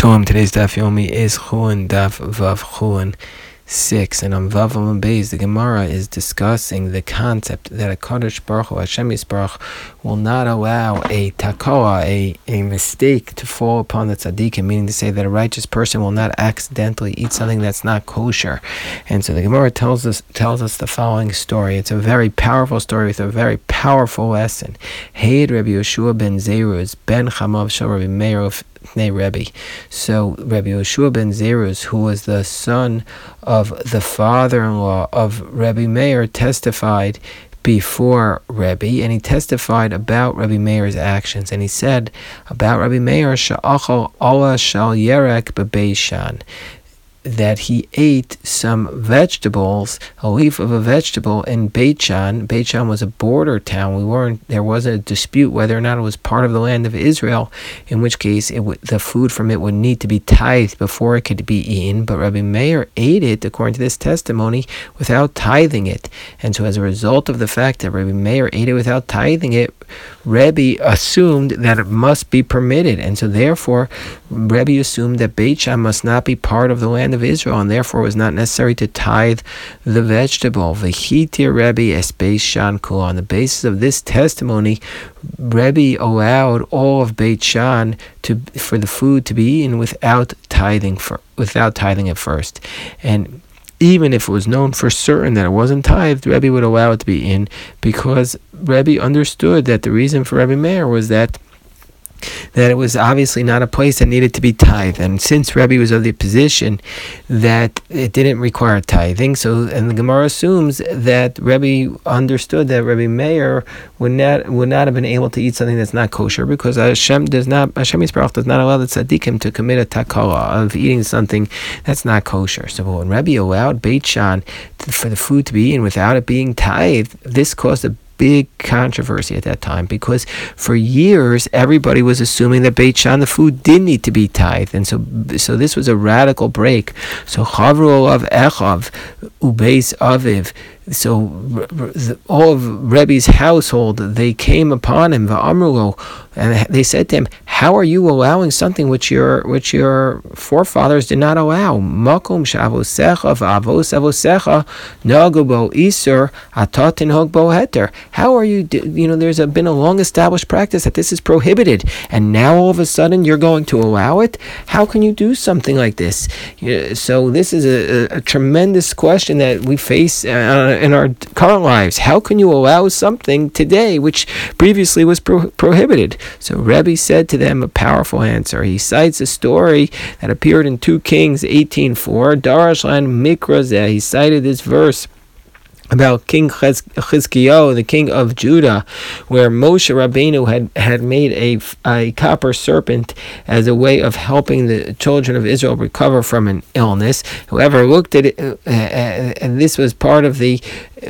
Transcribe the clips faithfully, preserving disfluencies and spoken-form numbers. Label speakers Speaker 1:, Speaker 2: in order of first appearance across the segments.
Speaker 1: Shalom. Today's Daf Yomi is Chulin Daf Vav Chulin six, and on Vav Amud Beis, the Gemara is discussing the concept that a Kadosh Baruch Hu, Hashem Yisbarach, will not allow a takoa, a, a mistake, to fall upon the tzaddikim, meaning to say that a righteous person will not accidentally eat something that's not kosher. And so the Gemara tells us tells us the following story. It's a very powerful story with a very powerful lesson. Heid Rabbi Yeshua ben Zeruz ben Chamav shel Rabbi Meir of Rebbe. So Rabbi Yeshua ben Zeruz, who was the son of the father-in-law of Rabbi Meir, testified before Rebbe, and he testified about Rabbi Meir's actions, and he said about Rabbi Meir, Sha'achal Allah shal yerek bebeishan, that he ate some vegetables, a leaf of a vegetable in Beit Shan. Beit Shan was a border town. We weren't there wasn't a dispute whether or not it was part of the land of Israel, in which case it would, the food from it would need to be tithed before it could be eaten. But Rabbi Meir ate it, according to this testimony, without tithing it. And so as a result of the fact that Rabbi Meir ate it without tithing it, Rebbe assumed that it must be permitted, and so therefore Rebbe assumed that Beit Shan must not be part of the land of Israel, and therefore it was not necessary to tithe the vegetable. V'hitir Rebbe es Beit Shan kula. On the basis of this testimony, Rebbe allowed all of Beit Shan to for the food to be eaten without tithing for without tithing it first, and even if it was known for certain that it wasn't tithed, Rebbe would allow it to be in, because Rebbe understood that the reason for Rebbe Meir was that that it was obviously not a place that needed to be tithed. And since Rebbe was of the position that it didn't require tithing, so and the Gemara assumes that Rebbe understood that Rebbe Meir would not would not have been able to eat something that's not kosher, because Hashem does not Hashem Yisbarach does not allow the tzaddikim to commit a takala of eating something that's not kosher. So when Rebbe allowed Beit Shan to, for the food to be eaten without it being tithed, this caused a big controversy at that time, because for years everybody was assuming that Beit Shan, the food, did need to be tithed, and so so this was a radical break. So Chavru olav echav ubeis aviv. So all of Rebbe's household, they came upon him, va'amrulo, and they said to him, "How are you allowing something which your which your forefathers did not allow? Makom shavosecha va'avos avosecha nagu bo isur atatin hog bo heter." How are you? You know, there's a, been a long established practice that this is prohibited, and now all of a sudden you're going to allow it? How can you do something like this? So this is a, a, a tremendous question that we face Uh, in our current lives. How can you allow something today which previously was pro- prohibited? So Rebbe said to them a powerful answer. He cites a story that appeared in two Kings eighteen four, Darash Lan Mikrazeh. He cited this verse about King Chizkiyahu, the king of Judah, where Moshe Rabbeinu had, had made a, a copper serpent as a way of helping the children of Israel recover from an illness. Whoever looked at it, uh, uh, and this was part of the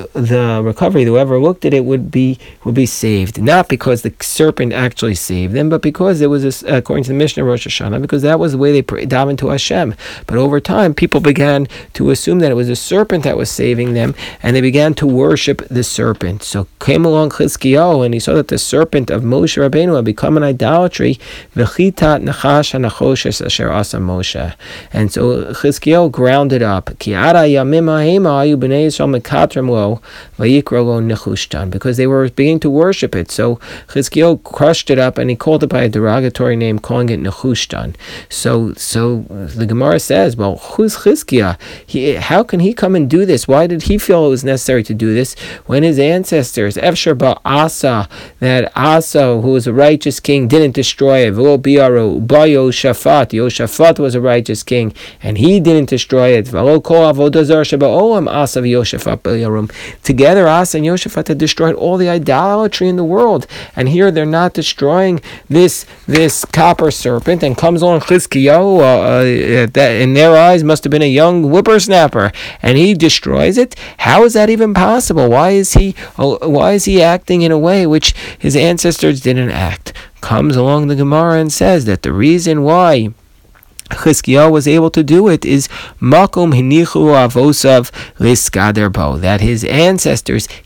Speaker 1: the recovery, whoever looked at it would be would be saved, not because the serpent actually saved them, but because it was, a, according to the Mishnah Rosh Hashanah, because that was the way they davened to Hashem. But over time, people began to assume that it was a serpent that was saving them, and they began to worship the serpent. So came along Chizkiyahu, and he saw that the serpent of Moshe Rabbeinu had become an idolatry. V'chitat nachash hanachoshes asher asa Moshe. And so Chizkiyahu ground it up. Ki ara yamim ha'ema ayu b'nei Yisrael mekatrim lo vayikra lo nechushtan, because they were beginning to worship it. So Chizkiyahu crushed it up, and he called it by a derogatory name, calling it nechushtan. So, so the Gemara says, well, who's Chizkiyahu? He, how can he come and do this? Why did he feel it was necessary to do this when his ancestors, Efshar ba Asa, that Asa, who was a righteous king, didn't destroy it? V'lo bi'aro ba Yoshafat. Yoshafat was a righteous king, and he didn't destroy it. V'lo kol avodah zara sheba'olam Asa v'Yoshafat b'yarum. Together, Asa and Yoshafat had destroyed all the idolatry in the world, and here they're not destroying this this copper serpent. And comes along Chizkiyahu, uh, uh, that in their eyes must have been a young whippersnapper, and he destroys it. How is that even possible? Why is he uh, why is he acting in a way which his ancestors didn't act? Comes along the Gemara and says that the reason why Chizkiyahu was able to do it is makom hinichu avosav liskader bo, that his ancestors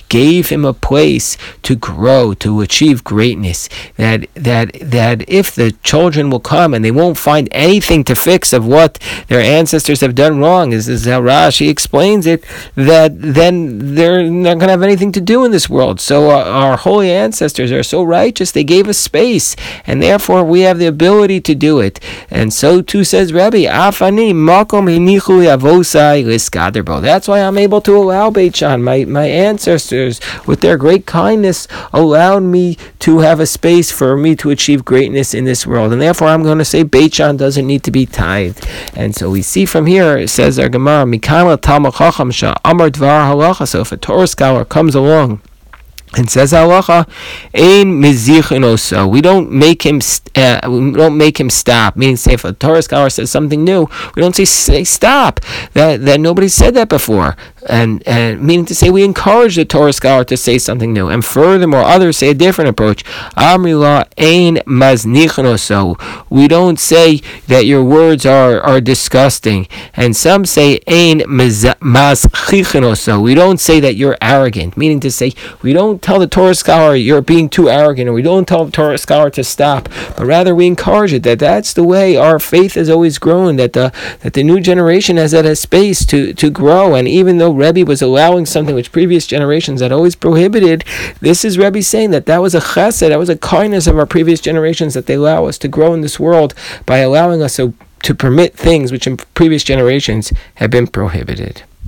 Speaker 1: gave him a place to grow, to achieve greatness. That that that if the children will come and they won't find anything to fix of what their ancestors have done wrong, as, as how Rashi explains it, that then they're not going to have anything to do in this world. So uh, our holy ancestors are so righteous, they gave us space, and therefore we have the ability to do it. And so too says Rebbe, Afani makom hinichu avosai liskaderbo. That's why I'm able to allow Beit Shan. My, my ancestors, with their great kindness, allowed me to have a space for me to achieve greatness in this world. And therefore I'm going to say Beit Shan doesn't need to be tithed. And so we see from here, it says our Gemara, Mikama Talmud Chacham Sha Amar Dvar Halacha. So if a Torah scholar comes along and says halacha, ein mizichin oso. We don't make him. Uh, we don't make him stop. Meaning, say if a Torah scholar says something new, we don't say, say stop. That that nobody said that before. And, and meaning to say, we encourage the Torah scholar to say something new. And furthermore, others say a different approach. Amrila ein maznichin oso. We don't say that your words are, are disgusting. And some say ein mazchichin oso. We don't say that you're arrogant. Meaning to say, we don't tell the Torah scholar you're being too arrogant, or we don't tell the Torah scholar to stop, but rather we encourage it. That that's the way our faith has always grown. That the that the new generation has had a space to to grow. And even though Rebbe was allowing something which previous generations had always prohibited, this is Rebbe saying that that was a chesed, that was a kindness of our previous generations, that they allow us to grow in this world by allowing us to, to permit things which in previous generations had been prohibited.